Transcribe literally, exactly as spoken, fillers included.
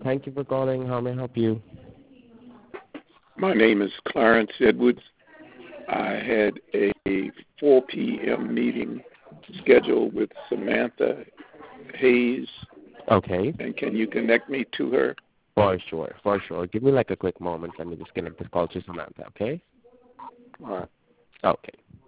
Thank you for calling. How may I help you? My name is Clarence Edwards. I had a four p.m. meeting scheduled with Samantha Hayes, Okay. and can you connect me to her? For sure, for sure. Give me like a quick moment. Let me just connect this call to Samantha, okay? All right. Okay.